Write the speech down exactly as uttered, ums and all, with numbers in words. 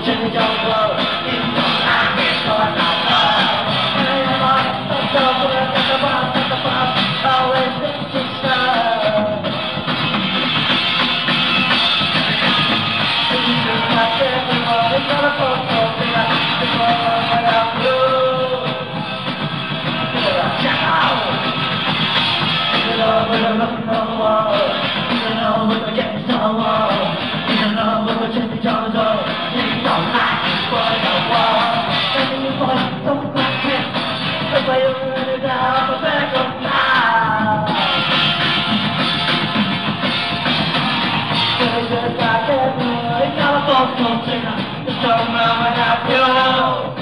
真的叫做你懂啊，别说老了。哎呀妈，到这不能干什么？干什么？Always thinking so。你是那些对我微笑的朋友，虽然最后我要哭。骄傲。You know what I'm looking for. You know what I'm getting so low. You know what I'm getting so low. You don't like what I want. Letting you boys don't like it. But I don't really know the back of now. But it's just like everyone. It's not a fault, don't say that. It's so much I feel.